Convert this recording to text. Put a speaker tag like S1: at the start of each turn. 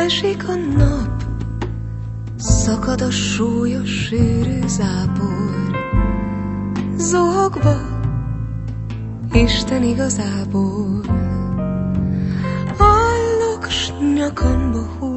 S1: Esik a nap, szakad a súlyos sűrű zápor, zuhogva Isten igazából. Hallok, s nyakamba húz